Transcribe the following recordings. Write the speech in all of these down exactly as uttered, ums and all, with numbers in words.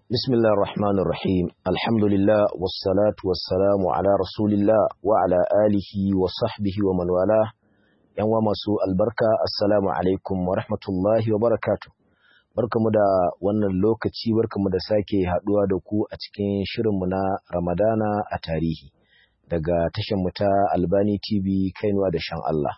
بسم الله الرحمن الرحيم الحمد لله والصلاة والسلام على رسول الله وعلى آله وصحبه ومن والاه يوم مسوء البركة السلام عليكم ورحمة الله وبركاته barkamu da wannan lokaci barkamu da sake haduwa da ku a cikin shirinmu na Ramadana a tarihi daga tashar mu ta Albani T V Kainuwa da Shan Allah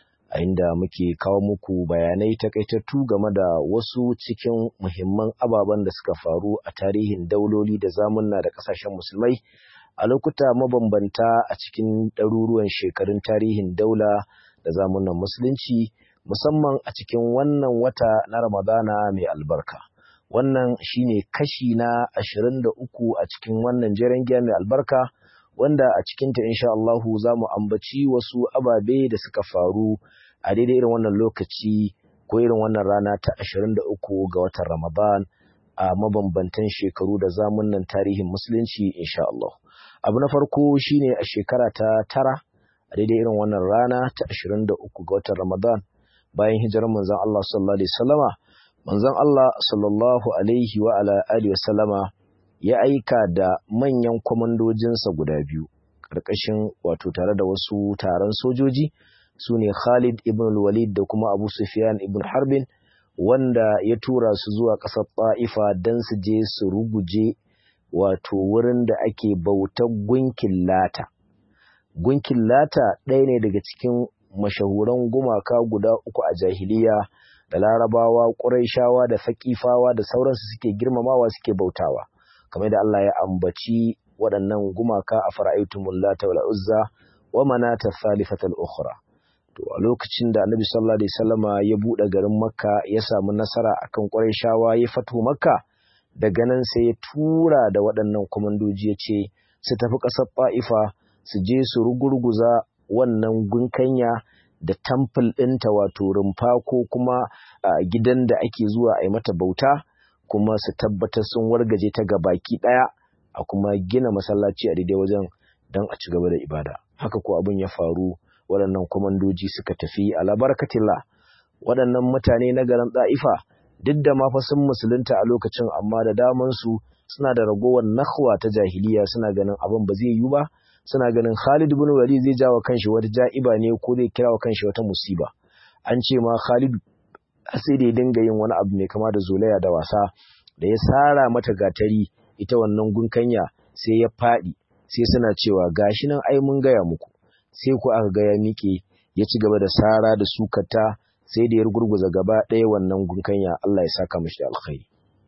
a inda muke kawo muku bayanai takaitattu game da wasu cikin muhimman ababen da suka faru a tarihin dauloli da zamunna da kasashen musulmai a lokuta mabambanta a cikin ɗaruruwan shekarun tarihin daula da zamunnan musulunci musamman a cikin wannan wata na Ramadana mai albarka. Wannan shine kashi na ashirin da uku a cikin wannan jeren giya mai albarka wanda a cikinta insha Allahu za mu ambaci wasu ababe da suka faru a daidai irin wannan lokaci ko irin wannan rana ta ashirin da uku ga watan Ramadan a mabambantan shekaru da zamunan tarihin musulunci insha Allah. Abu na farko shine a shekara ta tara a daidai irin wannan rana ta ashirin da uku ga watan Ramadan bayan hijirar manzon Allah sallallahu alaihi wasallama manzon Allah sallallahu alaihi wa ala alihi wasallama ya aika da manyan kwamandojinsa guda biyu karkashin wato tare da wasu taron sojoji sune Khalid ibn al-Walid da kuma Abu Sufyan ibn Harbin wanda ya tura su zuwa ƙasar Ta'ifa don su je su ruguje wato wurin da ake bautar gunkin Lata. Gunkin Lata ɗaya ne daga cikin mashahuran gumaka guda uku a jahiliya da Larabawa, Qurayshawa da Faqifawa da sauransu suke girmamawa suke bautawa. Kamar da Allah ya ambaci waɗannan gumaka a fara'aytumul Lata wal Uzza wa Manata thalithatal ukhra. To a lokacin da Annabi sallallahu alaihi wasallama ya bude garin Makka ya samu nasara akan Qurayshawa ya fito Makka daga nan sai ya tura da waɗannan komandoji ya ce su tafi ƙasar Ta'ifa su je su rugurguza wannan gunkanya da temple ɗinta wato rumfa ko kuma gidan da ake zuwa a yi mata bauta kuma su tabbatar sun wargaje ta gabaki ɗaya a kuma gina masallaci a daidai wajen don a ci gaba da ibada. Haka ko abin ya faru waɗannan kwamandoji suka tafi ala barakatillah. Waɗannan mutane na garin Ta'ifa duk da ma fa sun musulunta a lokacin amma da daman su suna da ragowar nakhwa ta jahiliya suna ganin abin ba zai yi ba suna ganin Khalid ibn Walid zai jawo kanshi wata ja'iba ne ko zai kira wa kanshi wata musiba. An ce ma Khalid sai da ya dinga yin wani abu mai kama da zolaya da wasa da ya sara mata gatari ita wannan gunkanya sai ya faɗi sai suna cewa gashi nan ai mun gaya muku sai ku aka ga ya miƙe ya ci gaba da sara da sukata sai da ya gurguza gaba ɗaya wannan gunkanya Allah ya saka mishi da alkhairi.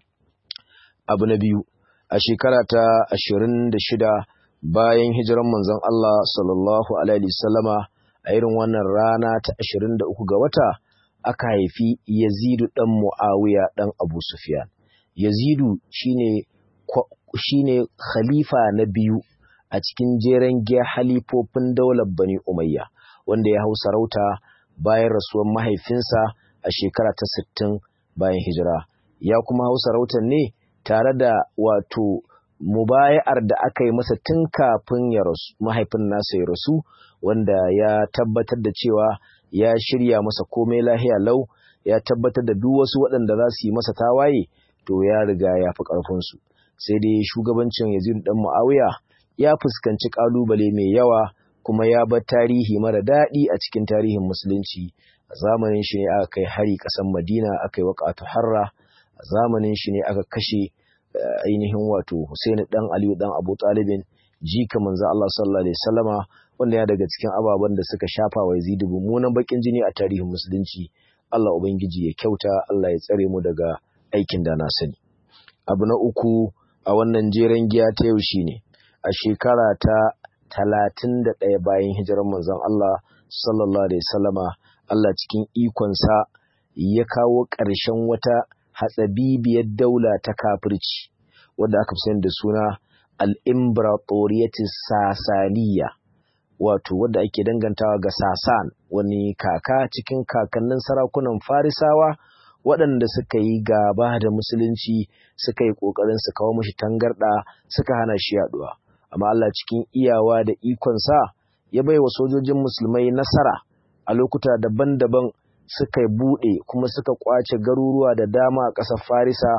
Abu na biyu a shekara ta ashirin da shida bayan hijiran manzon Allah sallallahu alaihi wasallama a irin wannan rana ta ashirin da uku ga wata aka haifi Yazidu dan Muawiya dan Abu Sufyan. Yazidu shine shine khalifa na biyu a cikin jeren giya halifofin daular Bani Umayya wanda ya hau sarauta bayan rasuwar mahaifinsa a shekara ta sittin bayan hijira. Ya kuma hau sarautar ne tare da wato mubaya'ar da aka yi masa tun kafin ya rasu mahaifin nasa ya rasu wanda ya tabbatar da cewa ya shirya masa komai lahiya lau ya tabbatar da duk wasu waɗanda za su yi masa tawaye to ya riga ya fi ƙarfinsu. Sai dai shugabancin Yazid dan Muawiya ya fuskanci ƙalubale mai yawa kuma ya bar tarihi mara daɗi a cikin tarihin musulunci. A zamanin shi ne aka kai hari ƙasar Madina aka yi waƙatu harra, a zamanin shi ne aka kashe ainihin wato Husaini dan Aliyu dan Abu Talibin jika manzo Allah sallallahu alaihi wasallama wanda ya daga cikin ababen da suka shafa wa Yazid mummunan bakin jini a tarihin musulunci. Allah ubangiji ya kyauta, Allah ya tsare mu daga aikin da na sani. Abu na uku a wannan jeren giya ta yau shine a shekara ta talatin da ɗaya bayan hijirar manzon Allah sallallahu alaihi wasallama Allah cikin ikonsa ya kawo ƙarshen wata hatsabibiyar daula ta kafirci wadda aka fi da suna al-Imbratoriyatis Sasaniya wato wadda ake dangantawa ga Sasan wani kaka cikin kakannin sarakunan Farisawa waɗanda suka yi gaba da musulunci suka yi ƙoƙarin su kawo mashi tangarɗa suka hana shi yaɗuwa amma Allah cikin iyawa da ikonsa ya bai wa sojojin musulmai nasara a lokuta daban-daban suka buɗe kuma suka ƙwace garuruwa da dama a ƙasar Farisa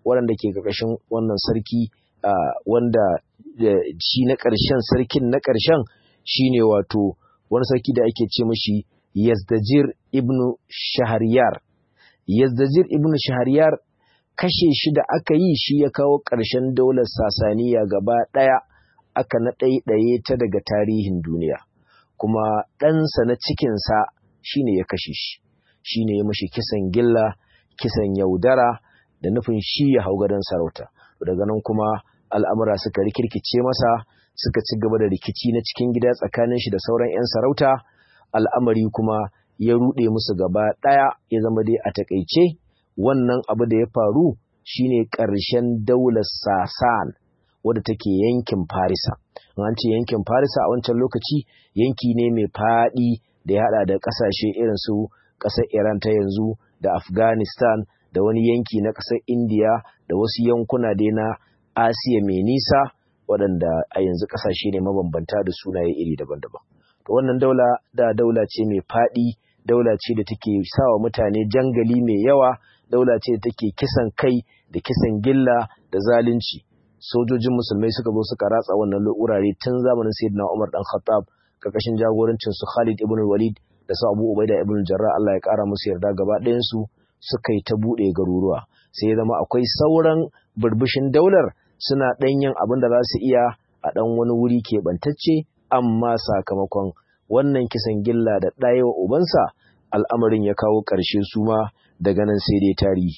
waɗanda ke ƙarƙashin wannan sarki wanda shi na ƙarshen sarkin na ƙarshen shine wato wani sarki da ake ce mashi Yazdajir ibn Shahriyar. Yazdajir ibn Shahriyar kashe shi da aka yi shi ya kawo ƙarshen daular Sasaniya gaba ɗaya, aka na ɗaiɗaye ta daga tarihin duniya, kuma ɗansa na cikinsa shi ne ya kashe shi, shi ne ya mashi kisan gilla, kisan yaudara da nufin shi ya hau gadon sarauta. Daga nan kuma al'amura suka rikirkice masa, suka ci gaba da rikici na cikin gida tsakanin shi da sauran ‘yan sarauta, al'amari kuma ya ruɗe musu gaba ɗaya, ya zama dai a taƙaice wannan abu da ya faru shine ƙarshen daular Sasan wadda take yankin Farisa. An ce yankin Farisa a wancan lokaci yanki ne mai faɗi da ya haɗa da ƙasashe irin su ƙasar Iran ta yanzu da Afghanistan da wani yanki na ƙasar Indiya da wasu yankuna dai na Asiya mai nisa waɗanda a yanzu ƙasashe ne mabambanta da sunaye iri daban-daban. To wannan daula da daula ce mai faɗi, daula ce da take sawa mutane jangali mai yawa, daula ce da take kisan kai da kisan gilla da zalunci. Sojojin musulmai suka zo suka ratsa wannan wurare tun zamanin Sayyidina Umar dan Khattab karkashin jagorancin su Khalid ibn Walid da su Abu Ubaida ibn Jarrah, Allah ya kara musu yarda, gaba ɗayan su suka yi ta buɗe garuruwa. Sai ya zama akwai sauran burbushin daular suna ɗanyen abin da za su iya a ɗan wani wuri keɓantacce, amma sakamakon wannan kisan gilla da ɗayewa ubansa al'amarin ya kawo ƙarshe su ma daga nan sai dai tarihi.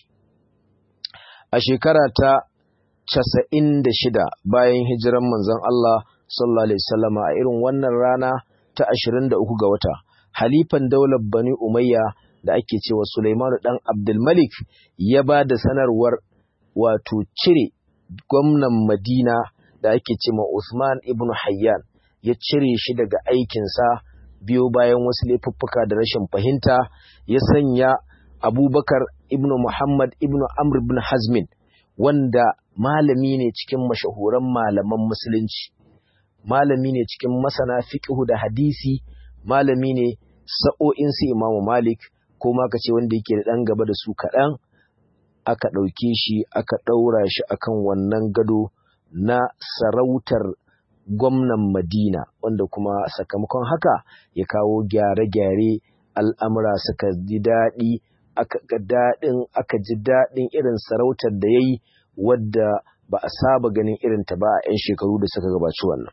A shekara ta casa'in da shida bayan hijiran manzon Allah sallallahu alaihi wasallam, a irin wannan rana ta ashirin da uku ga wata, halifan daular Bani Umayya da ake cewa Sulaimanu dan Abdul Malik ya ba da sanarwar wato cire gwamnan Madina da ake cewa Uthman ibn Hayyan, ya cire shi daga aikinsa biyo bayan wasu laifuffuka da rashin fahimta, ya sanya Abubakar ibn Muhammad ibn Amr ibn Hazmin, wanda malami ne cikin mashahuran malaman musulunci, malami ne cikin masana fiqhu da hadisi, malami ne sa'o'in su Imam Malik, ko ma kace wanda yake da dan gaba da su kaɗan. Aka ɗauke shi aka ɗaura shi akan wannan gado na sarautar gwamnan Madina, wanda kuma sakamakon haka ya kawo gyare-gyare, al'amura suka ji daɗi, aka ga daɗin aka ji daɗin irin sarautar da ya yi, wadda ba a saba ganin irin ta ba a ‘yan shekaru da suka gabaci wannan.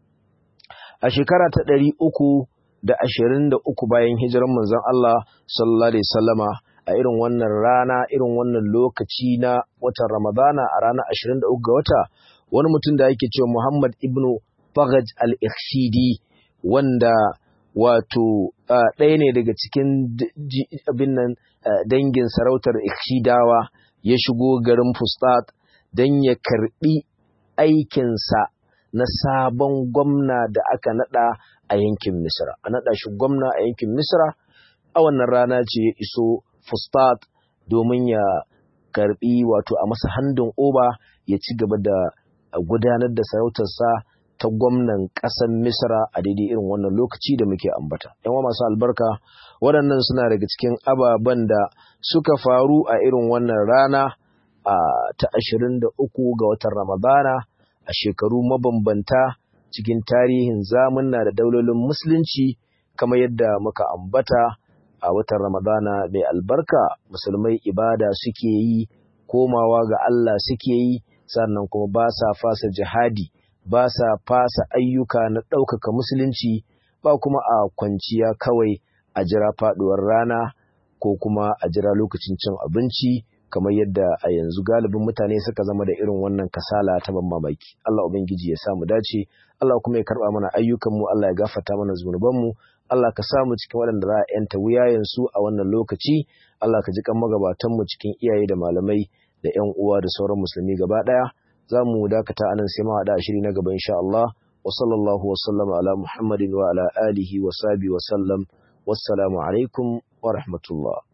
A shekara ta ɗari uku da ashirin da uku bayan hijiran manzon Allah sallallahu alaihi wasallama, a irin wannan rana, irin wannan lokaci na watan Ramadana, a ranar ashirin da uku ga wata, wani mutum da yake cewa Muhammad ibn Faghaj al-Ikhshidi, wanda wato ɗaya ne daga cikin abin nan dangin sarautar Ikhshidawa, ya shigo garin Fustat don ya karɓi aikinsa na sabon gwamna da aka naɗa a yankin Misra. A naɗa shi gwamna a yankin Misra, a wannan rana ce ya iso Fustat domin ya karɓi wato a masa handin oba, ya ci gaba da gudanar da sarautarsa ta gwamnan ƙasar Misra a daidai irin wannan lokaci da muke ambata. Yan masu albarka, waɗannan suna daga cikin ababen da suka faru a irin wannan rana a ta ashirin da uku ga watan Ramadana a shekaru mabambanta cikin tarihin zamunna da daulolin musulunci, kamar yadda muka ambata. A watan Ramadana mai albarka, musulmai ibada suke yi, komawa ga Allah suke yi, sannan kuma ba sa fasa jihadi, ba sa fasa ayyuka na ɗaukaka musulunci, ba kuma a kwanciya kawai a jira faɗuwar rana ko kuma a jira lokacin cin abinci, kamar yadda a yanzu galibin mutane suka zama da irin wannan kasala ta ban mamaki. Allah Ubangiji ya samu dace, Allah kuma ya karɓa mana ayyukanmu, Allah ya gafarta mana zunubanmu, Allah ka samu cikin waɗanda za a ‘yanta wuyayensu a wannan lokaci, Allah ka ji kan magabatanmu cikin iyaye da malamai da ‘yan uwa da sauran musulmi gaba ɗaya. Za mu dakata anan sai ma haɗa shiri na gaba insha Allah. Wa sallallahu wa sallama ala Muhammadin wa ala alihi wa sahbihi wa sallam. Wassalamu alaikum wa rahmatullah.